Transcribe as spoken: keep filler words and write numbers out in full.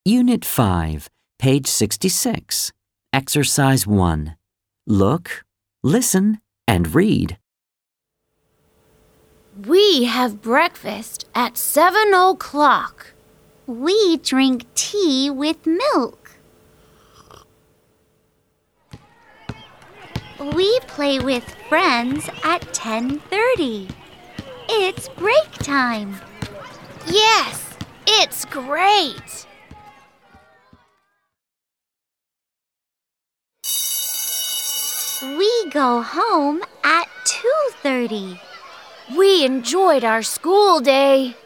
Unit five, page sixty-six. Exercise one. Look, listen, and read. We have breakfast at seven o'clock. We drink tea with milk. We play with friends at ten thirty. It's break time. Yes, it's great. We go home at two thirty. We enjoyed our school day.